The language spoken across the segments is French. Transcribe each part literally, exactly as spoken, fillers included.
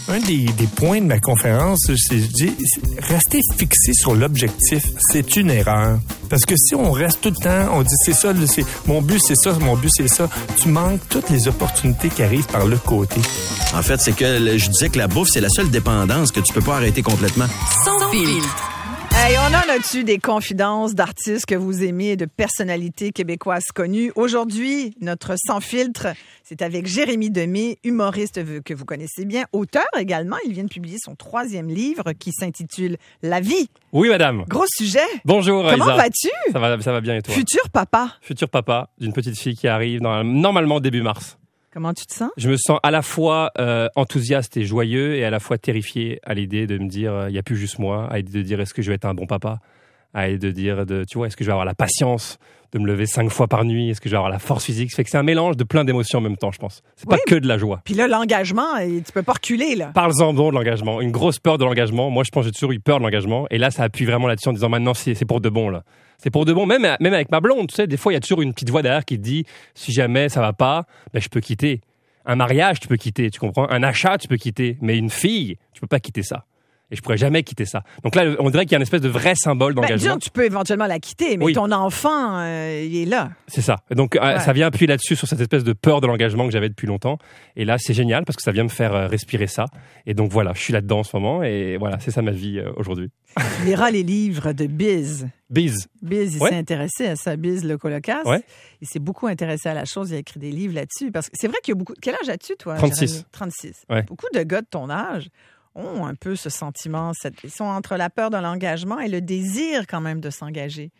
Un des, des points de ma conférence, c'est, je dis, c'est rester fixé sur l'objectif, c'est une erreur. Parce que si on reste tout le temps, on dit c'est ça, c'est, mon but c'est ça, mon but c'est ça, tu manques toutes les opportunités qui arrivent par le côté. En fait, c'est que je disais que la bouffe, c'est la seule dépendance que tu peux pas arrêter complètement. Sans filtre. Hey, on en a-tu des confidences d'artistes que vous aimez, de personnalités québécoises connues? Aujourd'hui, notre Sans filtre, c'est avec Jérémy Demé, humoriste que vous connaissez bien, auteur également. Il vient de publier son troisième livre qui s'intitule La vie. Oui, madame. Gros sujet. Bonjour, Comment Isa. vas-tu? Ça va, ça va bien et toi? Futur papa. Futur papa d'une petite fille qui arrive dans, normalement début mars. Comment tu te sens? Je me sens à la fois euh, enthousiaste et joyeux et à la fois terrifié à l'idée de me dire il euh, n'y a plus juste moi, à l'idée de dire est-ce que je vais être un bon papa, à l'idée de dire de, tu vois, est-ce que je vais avoir la patience de me lever cinq fois par nuit, est-ce que je vais avoir la force physique. Ça fait que c'est un mélange de plein d'émotions en même temps, je pense. C'est oui, pas que de la joie. Puis là, l'engagement, tu peux pas reculer, là. Parle-en donc de l'engagement. Une grosse peur de l'engagement. Moi, je pense que j'ai toujours eu peur de l'engagement. Et là, ça appuie vraiment là-dessus en disant maintenant, c'est, c'est pour de bon, là. C'est pour de bon. Même, même avec ma blonde, tu sais, des fois, il y a toujours une petite voix derrière qui te dit si jamais ça va pas, ben, je peux quitter. Un mariage, tu peux quitter, tu comprends? Un achat, tu peux quitter. Mais une fille, tu peux pas quitter ça. Et je pourrais jamais quitter ça. Donc là, on dirait qu'il y a une espèce de vrai symbole d'engagement. Ben, disons, tu peux éventuellement la quitter, mais oui. ton enfant, euh, il est là. C'est ça. Donc, euh, ouais. ça vient appuyer là-dessus, sur cette espèce de peur de l'engagement que j'avais depuis longtemps. Et là, c'est génial parce que ça vient me faire euh, respirer ça. Et donc, voilà, je suis là-dedans en ce moment. Et voilà, c'est ça ma vie euh, aujourd'hui. Tu liras les livres de Biz. Biz. Biz, il ouais. s'est intéressé à ça, Biz le colocasse. Ouais. Il s'est beaucoup intéressé à la chose. Il a écrit des livres là-dessus. Parce que c'est vrai qu'il y a beaucoup. Quel âge as-tu, toi? trente-six. Jérémy? trente-six. Ouais. Beaucoup de gars de ton âge ont un peu ce sentiment. Cette... Ils sont entre la peur de l'engagement et le désir quand même de s'engager.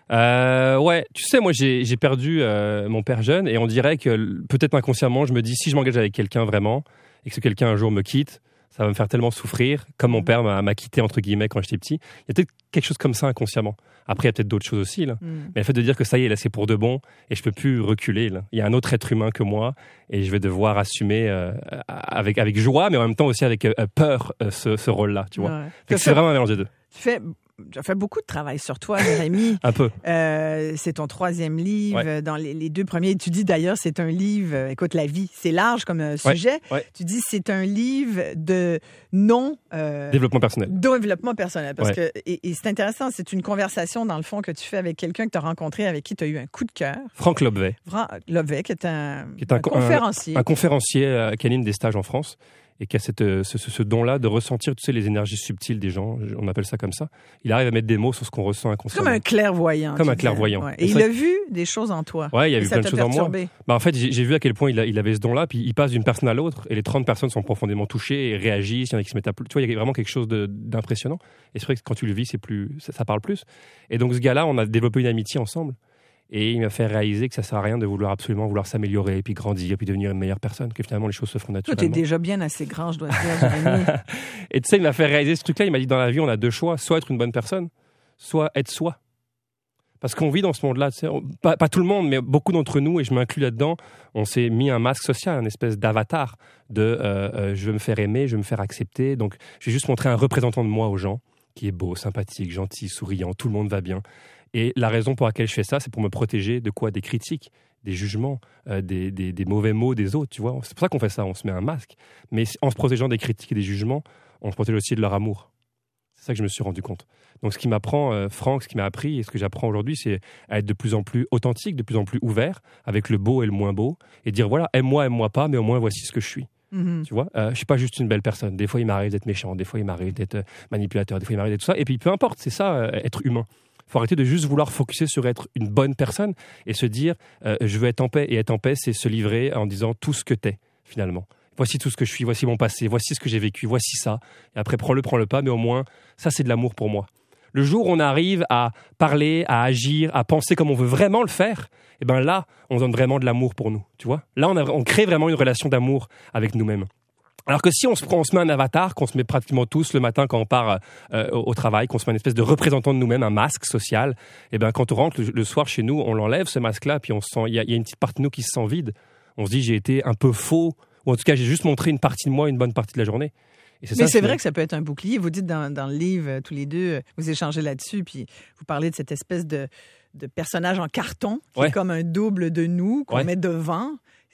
Euh, ouais, tu sais, moi j'ai, j'ai perdu euh, mon père jeune et on dirait que peut-être inconsciemment, je me dis si je m'engage avec quelqu'un vraiment et que ce quelqu'un un jour me quitte, ça va me faire tellement souffrir, comme mon père m'a, m'a quitté entre guillemets quand j'étais petit. Il y a peut-être quelque chose comme ça inconsciemment. Après, il y a peut-être d'autres choses aussi, là. Mm. Mais le fait de dire que ça y est, là, c'est pour de bon et je peux plus reculer, là. Il y a un autre être humain que moi et je vais devoir assumer euh, avec, avec joie, mais en même temps aussi avec euh, peur euh, ce, ce rôle-là, tu vois. Ouais. Fait que c'est vraiment un mélange des deux. Tu fais... Tu as fait beaucoup de travail sur toi, Jérémy. Un peu. Euh, c'est ton troisième livre. Ouais. Dans les, les deux premiers, tu dis d'ailleurs, c'est un livre, euh, écoute, la vie, c'est large comme euh, sujet. Ouais. Ouais. Tu dis c'est un livre de non... Euh, développement personnel. Développement personnel. Parce ouais. que, et, et c'est intéressant, c'est une conversation, dans le fond, que tu fais avec quelqu'un que tu as rencontré, avec qui tu as eu un coup de cœur. Franck Lobvet. Franck Lobvet, qui est un, qui est un, un conférencier. Un, un conférencier euh, qui anime des stages en France. Et qui a cette, ce, ce, ce don-là de ressentir, tu sais, les énergies subtiles des gens, on appelle ça comme ça. Il arrive à mettre des mots sur ce qu'on ressent inconsciemment. Comme un clairvoyant. Comme un clairvoyant. Ouais. Et, et il a vu des choses en toi. Ouais, il a vu plein de choses perturbé. en moi. Bah, en fait, j'ai, j'ai vu à quel point il, a, il avait ce don-là, puis il passe d'une personne à l'autre, et les trente personnes sont profondément touchées et réagissent, il y en a qui se mettent à... Tu vois, il y a vraiment quelque chose de, d'impressionnant. Et c'est vrai que quand tu le vis, c'est plus, ça, ça parle plus. Et donc, ce gars-là, on a développé une amitié ensemble. Et il m'a fait réaliser que ça sert à rien de vouloir absolument vouloir s'améliorer, puis grandir, puis devenir une meilleure personne, que finalement les choses se font naturellement. Toi, t'es déjà bien assez grand, je dois te dire, Jérémy. Et tu sais, il m'a fait réaliser ce truc-là. Il m'a dit dans la vie, on a deux choix, soit être une bonne personne, soit être soi. Parce qu'on vit dans ce monde-là, tu sais, on, pas, pas tout le monde, mais beaucoup d'entre nous, et je m'inclus là-dedans, on s'est mis un masque social, une espèce d'avatar de euh, euh, je veux me faire aimer, je veux me faire accepter. Donc, je vais juste montrer un représentant de moi aux gens, qui est beau, sympathique, gentil, souriant, tout le monde va bien. Et la raison pour laquelle je fais ça, c'est pour me protéger de quoi? Des critiques, des jugements, euh, des, des, des mauvais mots des autres, tu vois. C'est pour ça qu'on fait ça, on se met un masque. Mais en se protégeant des critiques et des jugements, on se protège aussi de leur amour. C'est ça que je me suis rendu compte. Donc ce qui m'apprend, euh, Franck, ce qui m'a appris et ce que j'apprends aujourd'hui, c'est à être de plus en plus authentique, de plus en plus ouvert, avec le beau et le moins beau, et dire voilà, aime-moi, aime-moi pas, mais au moins voici ce que je suis. Mm-hmm. Tu vois, euh, je suis pas juste une belle personne. Des fois, il m'arrive d'être méchant, des fois, il m'arrive d'être manipulateur, des fois, il m'arrive d'être tout ça. Et puis, peu importe, c'est ça, euh, être humain. Il faut arrêter de juste vouloir focuser sur être une bonne personne et se dire euh, je veux être en paix. Et être en paix, c'est se livrer en disant tout ce que t'es, finalement. Voici tout ce que je suis, voici mon passé, voici ce que j'ai vécu, voici ça. Et après, prends-le, prends-le pas, mais au moins, ça, c'est de l'amour pour moi. Le jour où on arrive à parler, à agir, à penser comme on veut vraiment le faire, eh ben là, on donne vraiment de l'amour pour nous, tu vois. Là, on, a, on crée vraiment une relation d'amour avec nous-mêmes. Alors que si on se prend, on se met un avatar, qu'on se met pratiquement tous le matin quand on part euh, au, au travail, qu'on se met une espèce de représentant de nous-mêmes, un masque social, et ben quand on rentre le, le soir chez nous, on l'enlève ce masque-là, puis on se sent, il y, y a une petite partie de nous qui se sent vide. On se dit j'ai été un peu faux, ou en tout cas j'ai juste montré une partie de moi, une bonne partie de la journée. Et c'est Mais ça, c'est vrai que ça peut être un bouclier. Vous dites dans, dans le livre, euh, tous les deux, euh, vous échangez là-dessus, puis vous parlez de cette espèce de, de personnage en carton qui ouais. est comme un double de nous qu'on ouais. met devant.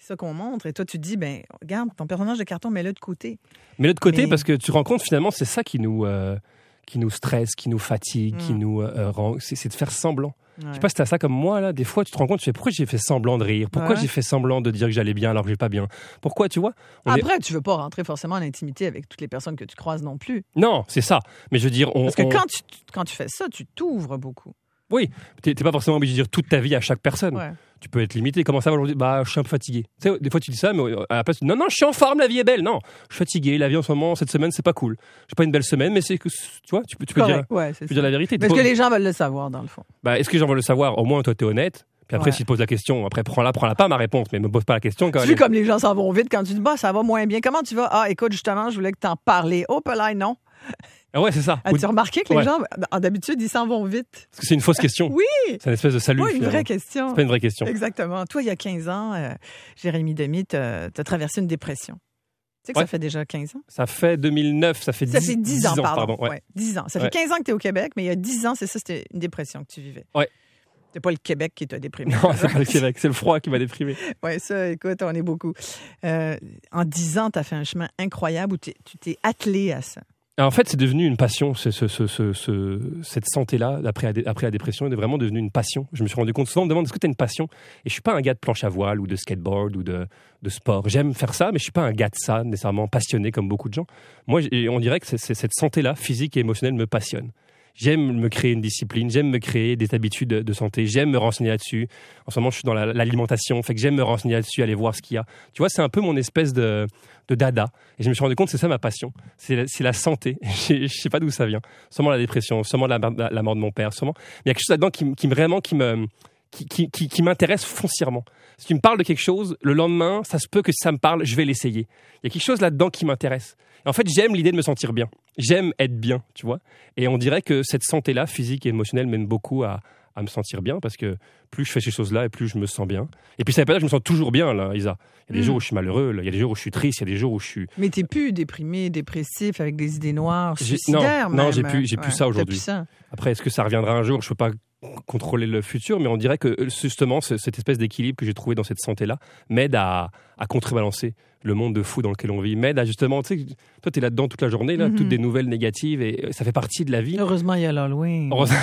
C'est ça qu'on montre. Et toi, tu te dis, ben, regarde, ton personnage de carton, mets-le de côté. Mets-le de côté Mais- parce que tu te rends compte, finalement, c'est ça qui nous, euh, qui nous stresse, qui nous fatigue, Mm. qui nous euh, rend. C'est, c'est de faire semblant. Ouais. Je sais pas si t'as ça comme moi, là. Des fois, tu te rends compte, tu fais pourquoi j'ai fait semblant de rire? Pourquoi Ouais. j'ai fait semblant de dire que j'allais bien alors que j'ai pas bien? Pourquoi, tu vois? On est- Après, tu veux pas rentrer forcément en intimité avec toutes les personnes que tu croises non plus. Non, c'est ça. Mais je veux dire, on. Parce que on- quand tu, quand tu fais ça, tu t'ouvres beaucoup. Oui, t'es, t'es pas forcément obligé de dire toute ta vie à chaque personne. Ouais. Tu peux être limité. Comment ça va aujourd'hui? Bah, je suis un peu fatigué. Tu sais, des fois, tu dis ça, mais à la place, tu dis, non, non, je suis en forme, la vie est belle. Non, je suis fatigué, la vie en ce moment, cette semaine, c'est pas cool. J'ai pas une belle semaine, mais c'est que, tu vois, tu peux, tu peux dire, Correct. Ouais, c'est tu peux ça. dire la vérité. Mais T'es est-ce pas- que les gens veulent le savoir, dans le fond? Bah, est-ce que j'en veux le savoir? Au moins, toi, t'es honnête. Puis après, Ouais. s'il te pose la question, après, prends-la, prends-la pas, ma réponse, mais me pose pas la question quand Tu même. vois comme les gens s'en vont vite quand tu dis, bah, ça va moins bien. Comment tu vas? Ah, écoute, justement, je voulais que t'en parlais. Oh, là, non. Ah ouais, c'est ça. Ou- As-tu remarqué que les Ouais. gens, en- d'habitude, ils s'en vont vite? Parce que c'est une fausse question. Oui. C'est une espèce de salut. Pas une finalement. vraie question. C'est pas une vraie question. Exactement. Toi, il y a quinze ans, euh, Jérémy Demie, tu as traversé une dépression. Tu sais que Ouais. ça fait déjà quinze ans? Ça fait deux mille neuf, ça fait Ça dix fait dix ans, pardon. ouais. Ouais, dix ans. Ça Ouais. fait quinze ans que tu es au Québec, mais il y a dix ans, c'est ça, c'était une dépression que tu vivais. Ouais. C'est pas le Québec qui t'a déprimé. Non, c'est pas le Québec, c'est le froid qui m'a déprimé. Oui, ça, écoute, on est beaucoup. Euh, en dix ans, tu as fait un chemin incroyable où t'es- tu t'es attelé à ça. En fait, c'est devenu une passion, ce, ce, ce, ce- ce- cette santé-là, après la, dé- après la dépression, est vraiment devenue une passion. Je me suis rendu compte, souvent on me demande, est-ce que tu as une passion? Et je suis pas un gars de planche à voile ou de skateboard ou de, de sport. J'aime faire ça, mais je suis pas un gars de ça, nécessairement passionné comme beaucoup de gens. Moi, j'ai- on dirait que c'est, c'est- cette santé-là, physique et émotionnelle, me passionne. J'aime me créer une discipline, j'aime me créer des habitudes de santé, j'aime me renseigner là-dessus. En ce moment, je suis dans la- l'alimentation, fait que j'aime me renseigner là-dessus, aller voir ce qu'il y a. Tu vois, c'est un peu mon espèce de, de dada. Et je me suis rendu compte que c'est ça ma passion. C'est la, c'est la santé. Je sais pas d'où ça vient. Sûrement la dépression, sûrement la, la, la mort de mon père, sûrement. Mais il y a quelque chose là-dedans qui, m- qui me- vraiment qui me qui, qui, qui, qui m'intéresse foncièrement. Si tu me parles de quelque chose, le lendemain, ça se peut que si ça me parle, je vais l'essayer. Il y a quelque chose là-dedans qui m'intéresse. Et en fait, j'aime l'idée de me sentir bien. J'aime être bien, tu vois. Et on dirait que cette santé-là, physique et émotionnelle, m'aime beaucoup à, à me sentir bien parce que plus je fais ces choses-là et plus je me sens bien. Et puis ça veut pas dire que je me sens toujours bien, là, Isa. Il y a des Mm. jours où je suis malheureux, là. Il y a des jours où je suis triste, il y a des jours où je suis... Mais t'es plus déprimé, dépressif, avec des idées noires, J'ai- suicidaires non, non, même. j'ai plus- j'ai plus ça t'as aujourd'hui. plus ça. Après, est-ce que ça reviendra un jour? Je ne peux pas contrôler le futur, mais on dirait que justement, ce- cette espèce d'équilibre que j'ai trouvé dans cette santé-là m'aide à, à contrebalancer le monde de fou dans lequel on vit, m'aide à justement, tu sais, toi, tu es là-dedans toute la journée, là, Mhm. toutes des nouvelles négatives, et ça fait partie de la vie. Heureusement, il y a l'Halloween. Heureusement,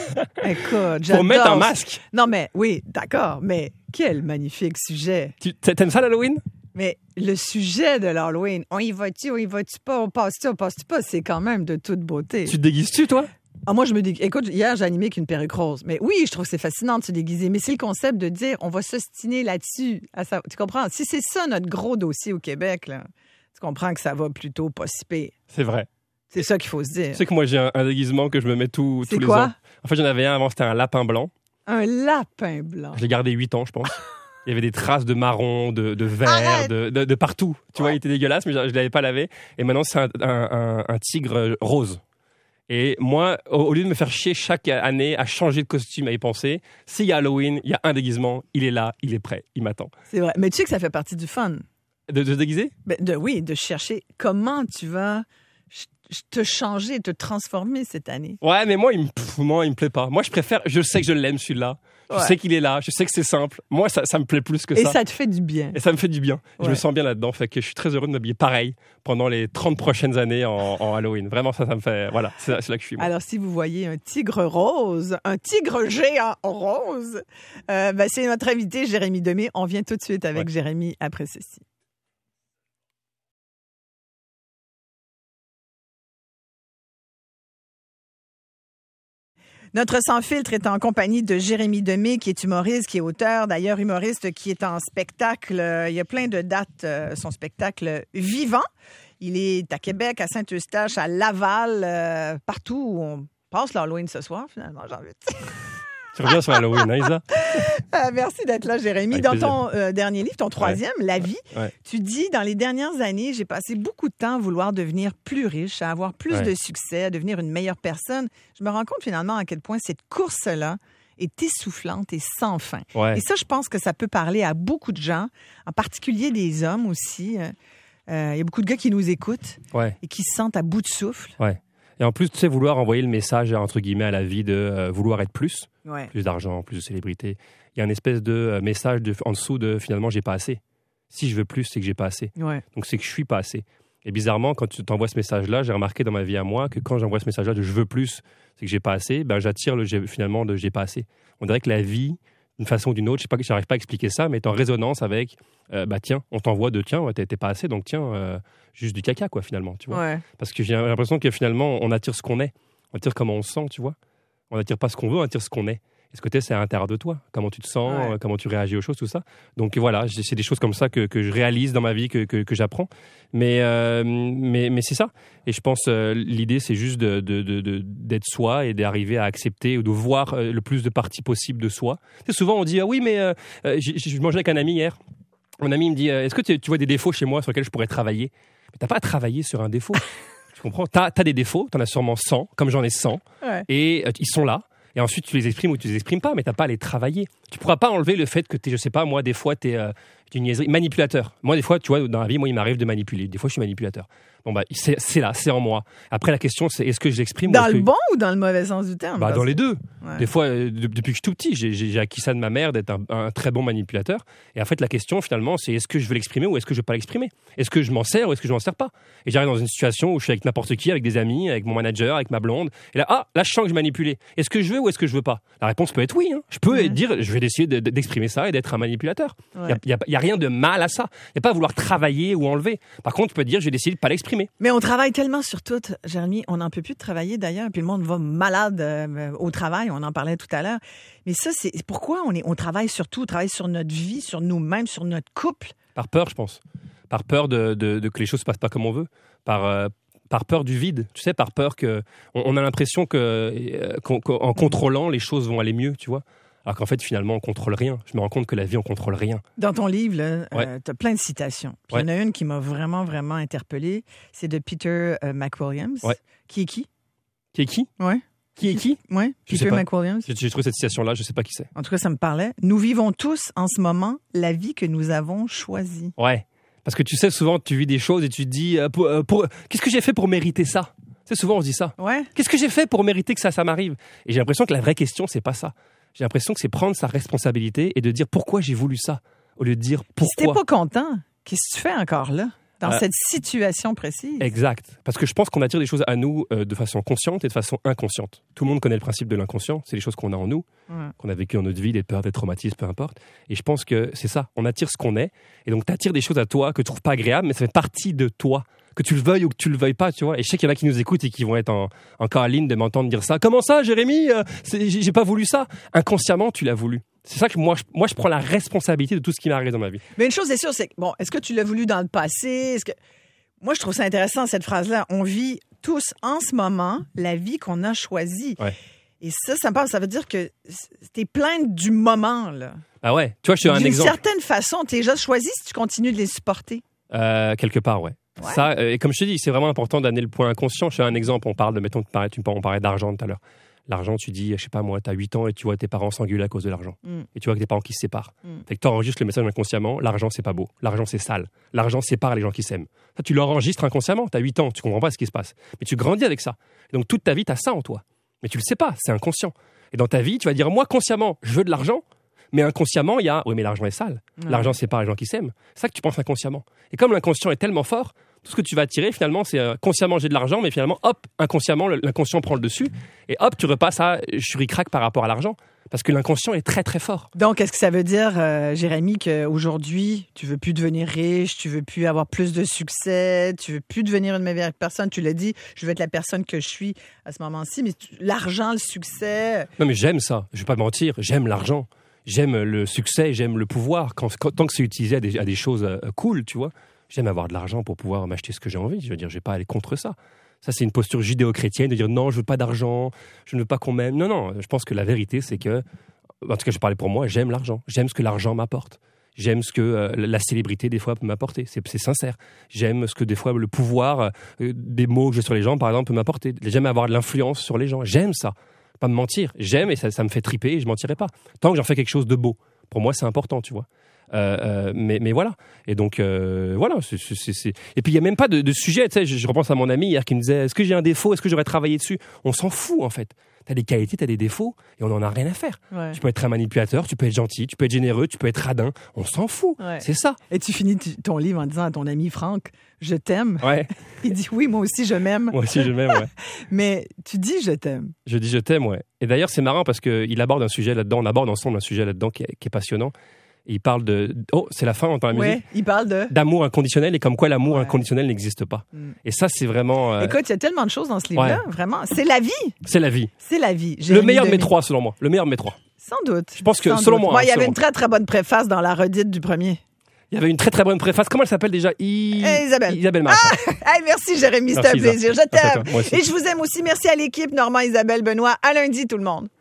Écoute, pour j'adore. mettre un masque. Non, mais oui, d'accord, mais quel magnifique sujet. Tu t'aimes ça, l'Halloween? Mais le sujet de l'Halloween, on y va-tu, on y va-tu pas, on passe-tu, on passe-tu pas, c'est quand même de toute beauté. Tu te déguises-tu, toi? Ah, moi, je me dis, écoute, hier, j'ai animé avec une perruque rose. Mais oui, je trouve que c'est fascinant de se déguiser. Mais c'est le concept de dire, on va s'ostiner là-dessus. À ça, tu comprends? Si c'est ça notre gros dossier au Québec, là, tu comprends que ça va plutôt pas si pire. C'est vrai. C'est ça qu'il faut se dire. Tu sais que moi, j'ai un, un déguisement que je me mets tout, C'est tous les quoi? ans. En fait, j'en avais un avant, c'était un lapin blanc. Un lapin blanc. Je l'ai gardé huit ans, je pense. Il y avait des traces de marron, de, de vert, Arrête! de, de, de partout. Tu vois, il était dégueulasse, mais je ne l'avais pas lavé. Et maintenant, c'est un, un, un, un tigre rose. Et moi, au, au lieu de me faire chier chaque année à changer de costume, à y penser, s'il y a Halloween, il y a un déguisement, il est là, il est prêt, il m'attend. C'est vrai. Mais tu sais que ça fait partie du fun. De, de se déguiser? Ben, de, oui, de chercher comment tu vas ch- ch- te changer, te transformer cette année. Ouais, mais moi, il me, pff, moi, il me plaît pas. Moi, je préfère, je sais que je l'aime, celui-là. Je Ouais. sais qu'il est là, je sais que c'est simple. Moi, ça, ça me plaît plus que Et ça. ça te fait du bien. Et ça me fait du bien. Je Ouais. me sens bien là-dedans. Fait que je suis très heureux de m'habiller pareil pendant les trente prochaines années en, en Halloween. Vraiment, ça, ça me fait. Voilà, c'est là, c'est là que je suis. moi. Alors, si vous voyez un tigre rose, un tigre géant rose, euh, ben, c'est notre invité, Jérémy Demie. On vient tout de suite avec Ouais. Jérémy après ceci. Notre Sans Filtre est en compagnie de Jérémy Demie, qui est humoriste, qui est auteur, d'ailleurs humoriste, qui est en spectacle. Il y a plein de dates, euh, son spectacle vivant. Il est à Québec, à Saint-Eustache, à Laval, euh, partout où on passe l'Halloween ce soir, finalement, j'ai envie de dire. Tu reviens sur Halloween, hein, Isa? Euh, merci d'être là, Jérémy. Avec Dans plaisir. ton euh, dernier livre, ton troisième, La vie, Ouais. tu dis, dans les dernières années, j'ai passé beaucoup de temps à vouloir devenir plus riche, à avoir plus Ouais. de succès, à devenir une meilleure personne. Je me rends compte finalement à quel point cette course-là est essoufflante et sans fin. Ouais. Et ça, je pense que ça peut parler à beaucoup de gens, en particulier des hommes aussi. Euh, euh, Il y a beaucoup de gars qui nous écoutent Ouais. et qui se sentent à bout de souffle. Ouais. Et en plus, tu sais, vouloir envoyer le message, entre guillemets, à la vie de euh, vouloir être plus, Ouais. plus d'argent, plus de célébrité. Il y a une espèce de euh, message de, en dessous de finalement, j'ai pas assez. Si je veux plus, c'est que j'ai pas assez. Ouais. Donc c'est que je suis pas assez. Et bizarrement, quand tu t'envoies ce message-là, j'ai remarqué dans ma vie à moi que quand j'envoie ce message-là de je veux plus, c'est que j'ai pas assez, ben j'attire le j'ai, finalement de j'ai pas assez. On dirait que la vie, d'une façon ou d'une autre, je sais pas, j'arrive pas à expliquer ça, mais est en résonance avec euh, bah tiens, on t'envoie de tiens, t'es, t'es pas assez, donc tiens, euh, juste du caca quoi finalement, tu vois. Ouais. Parce que j'ai l'impression que finalement on attire ce qu'on est, on attire comment on se sent, tu vois. On attire pas ce qu'on veut, on attire ce qu'on est. Et ce côté, c'est à l'intérieur de toi. Comment tu te sens, Ouais. euh, comment tu réagis aux choses, tout ça. Donc voilà, j'ai- c'est des choses comme ça que, que je réalise dans ma vie, que, que, que j'apprends. Mais, euh, mais, mais c'est ça. Et je pense euh, l'idée, c'est juste de, de, de, de- d'être soi et d'arriver à accepter ou de voir euh, le plus de parties possibles de soi. Tu sais, souvent, on dit ah oui, mais euh, euh, j'ai- j'ai- je mangeais avec un ami hier. Mon ami me dit euh, est-ce que tu, tu vois des défauts chez moi sur lesquels je pourrais travailler? Mais t'as pas à travailler sur un défaut. Tu comprends? T'as, t'as des défauts, t'en as sûrement cent, comme j'en ai cent. Ouais. Et euh, ils sont là. Et ensuite, tu les exprimes ou tu les exprimes pas, mais t'as pas à les travailler. Tu pourras pas enlever le fait que t'es, je sais pas, moi, des fois, t'es euh, une niaiserie, manipulateur. Moi, des fois, tu vois, dans la vie, moi, il m'arrive de manipuler. Des fois, je suis manipulateur. Bon, bah, c'est, c'est là, c'est en moi. Après, la question, c'est est-ce que je l'exprime ou Dans est-ce le que- bon ou dans le mauvais sens du terme? Bah, Parce dans que- les deux. Ouais. Des fois, euh, de- depuis que je suis tout petit, j'ai, j'ai, j'ai acquis ça de ma mère, d'être un, un très bon manipulateur. Et en fait, la question, finalement, c'est est-ce que je veux l'exprimer ou est-ce que je veux pas l'exprimer? Est-ce que je m'en sers ou est-ce que je m'en sers pas? Et j'arrive dans une situation où je suis avec n'importe qui, avec des amis, avec mon manager, avec ma blonde. Et là, ah, là, je sens que je manipulais. Est-ce que je veux ou est-ce que je veux pas? La réponse peut être oui. Hein. Je peux Ouais. dire, je vais essayer de- de- d'exprimer ça et d'être un manipulateur. Il Ouais. n'y a, y a rien de mal à ça. Il n'y a pas à vouloir travailler ou enlever. Par contre, tu peux dire, je vais décider de pas l'exprimer. Mais on travaille tellement sur tout, Jérémy. On n'en peut plus de travailler d'ailleurs. Puis le monde va malade euh, au travail. On en parlait tout à l'heure. Mais ça, c'est pourquoi on, est, on travaille sur tout. On travaille sur notre vie, sur nous-mêmes, sur notre couple. Par peur, je pense. Par peur de, de- de que les choses se passent pas comme on veut. Par, euh, par peur du vide. Tu sais, par peur que. On, on a l'impression que, euh, qu'en, qu'en contrôlant, les choses vont aller mieux, tu vois. Alors qu'en fait, finalement, on contrôle rien. Je me rends compte que la vie, on contrôle rien. Dans ton livre, là, Ouais. euh, tu as plein de citations. Puis il y en a une qui m'a vraiment, vraiment interpellée. C'est de Peter euh, McWilliams. Ouais. Qui est qui? Qui est qui? Ouais. Qui est qui? Ouais. Je sais Peter pas. McWilliams. J'ai, j'ai trouvé cette citation-là, je sais pas qui c'est. En tout cas, ça me parlait. Nous vivons tous en ce moment la vie que nous avons choisie. Ouais. Parce que tu sais, souvent, tu vis des choses et tu te dis, euh, pour, euh, pour- qu'est-ce que j'ai fait pour mériter ça? Tu sais, souvent, on se dit ça. Ouais. Qu'est-ce que j'ai fait pour mériter que ça, ça m'arrive? Et j'ai l'impression que la vraie question, c'est pas ça. J'ai l'impression que c'est prendre sa responsabilité et de dire pourquoi j'ai voulu ça, au lieu de dire Puis si t'es pourquoi. pas content, qu'est-ce que tu fais encore là? Dans Euh, cette situation précise. Exact. Parce que je pense qu'on attire des choses à nous euh, de façon consciente et de façon inconsciente. Tout le monde connaît le principe de l'inconscient. C'est les choses qu'on a en nous, Ouais. qu'on a vécues dans notre vie, des peurs, des traumatismes, peu importe. Et je pense que c'est ça. On attire ce qu'on est. Et donc, tu attires des choses à toi que tu trouves pas agréables, mais ça fait partie de toi. Que tu le veuilles ou que tu le veuilles pas, tu vois. Et je sais qu'il y en a qui nous écoutent et qui vont être en, en caroline de m'entendre dire ça. Comment ça, Jérémy? Euh, c'est- J'ai j'ai pas voulu ça. Inconsciemment, tu l'as voulu. C'est ça que moi je, moi, je prends la responsabilité de tout ce qui m'est arrivé dans ma vie. Mais une chose est sûre, c'est que, bon, est-ce que tu l'as voulu dans le passé? Est-ce que... Moi, je trouve ça intéressant, cette phrase-là. On vit tous, en ce moment, la vie qu'on a choisie. Ouais. Et ça, ça me parle, ça veut dire que t'es plein du moment, là. Ah ouais. Tu vois, je te donne un D'une exemple. certaine façon, t'es déjà choisi si tu continues de les supporter. Euh, quelque part, ouais. Ouais. Ça, euh, et comme je te dis, c'est vraiment important d'amener le point inconscient. Je fais un exemple. On parle de, mettons, tu parlais, tu, on parlait d'argent tout à l'heure. L'argent, tu dis, je sais pas moi, t'as huit ans et tu vois tes parents s'engueuler à cause de l'argent. Mm. Et tu vois que tes parents qui se séparent. Mm. Fait que t'enregistres le message inconsciemment. L'argent, c'est pas beau. L'argent, c'est sale. L'argent sépare les gens qui s'aiment. Ça, tu l'enregistres inconsciemment. T'as huit ans, tu comprends pas ce qui se passe. Mais tu grandis avec ça. Et donc, toute ta vie, t'as ça en toi. Mais tu le sais pas, c'est inconscient. Et dans ta vie, tu vas dire, moi, consciemment, je veux de l'argent. Mais inconsciemment, il y a, oui, mais l'argent est sale. Ouais. L'argent sépare les gens qui s'aiment. C'est ça que tu penses inconsciemment. Et comme l'inconscient est tellement fort, tout ce que tu vas attirer, finalement, c'est euh, consciemment j'ai de l'argent, mais finalement, hop, inconsciemment, le- l'inconscient prend le dessus. Et hop, tu repasses à je suis ric-rac par rapport à l'argent. Parce que l'inconscient est très, très fort. Donc, est-ce que ça veut dire, euh, Jérémy, qu'aujourd'hui, tu veux plus devenir riche, tu veux plus avoir plus de succès, tu veux plus devenir une meilleure personne? Tu l'as dit, je veux être la personne que je suis à ce moment-ci, mais tu- l'argent, le succès... Non, mais j'aime ça. Je vais pas mentir. J'aime l'argent. J'aime le succès. J'aime le pouvoir. Quand, quand- tant que c'est utilisé à des, à des choses euh, cool, tu vois. J'aime avoir de l'argent pour pouvoir m'acheter ce que j'ai envie. Je veux dire, je vais pas aller contre ça. Ça, c'est une posture judéo-chrétienne de dire non, je veux pas d'argent, je ne veux pas qu'on m'aime. Non, non. Je pense que la vérité, c'est que, en tout cas, je parlais pour moi, j'aime l'argent. J'aime ce que l'argent m'apporte. J'aime ce que euh, la célébrité, des fois, peut m'apporter. C'est, c'est sincère. J'aime ce que, des fois, le pouvoir euh, des mots que j'ai sur les gens, par exemple, peut m'apporter. J'aime avoir de l'influence sur les gens. J'aime ça. Pas me mentir. J'aime et ça, ça me fait triper et je mentirai pas. Tant que j'en fais quelque chose de beau. Pour moi, c'est important, tu vois. Euh, euh, mais, mais voilà. Et donc, euh, voilà. C'est, c'est, c'est... Et puis, il n'y a même pas de, de sujet. Tu sais, je, je repense à mon ami hier qui me disait, est-ce que j'ai un défaut? Est-ce que j'aurais travaillé dessus? On s'en fout, en fait. T'as des qualités, t'as des défauts, et on en a rien à faire. Ouais. Tu peux être très manipulateur, tu peux être gentil, tu peux être généreux, tu peux être radin. On s'en fout. Ouais. C'est ça. Et tu finis t- ton livre en disant à ton ami Franck, je t'aime. Ouais. Il dit oui, moi aussi je m'aime. Moi aussi, je m'aime, ouais. Mais tu dis je t'aime. Je dis je t'aime, ouais. Et d'ailleurs, c'est marrant parce qu'il aborde un sujet là-dedans, on aborde ensemble un sujet là-dedans qui est, qui est passionnant. Et il parle de... Oh, c'est la fin, on entend la musique. Oui, il parle de... D'amour inconditionnel et comme quoi l'amour Ouais. inconditionnel n'existe pas. Mm. Et ça, c'est vraiment... euh, Écoute, il y a tellement de choses dans ce livre-là, Ouais. vraiment. C'est la vie. c'est la vie. C'est la vie. Le Jérémy meilleur de mes Demé. trois, selon moi. Le meilleur de mes trois. Sans doute. Je pense que, Sans selon doute. moi, Bon, hein, il y avait selon une très, très bonne préface dans la redite du premier. Il y avait une très très bonne préface. Comment elle s'appelle déjà? I... Eh, Isabelle. Isabelle Marchand. Hey, merci, Jérémy. C'était un Merci, Isa. plaisir. Je Merci à t'aime. toi. Moi aussi. Et je vous aime aussi. Merci à l'équipe. Normand, Isabelle, Benoît. À lundi, tout le monde.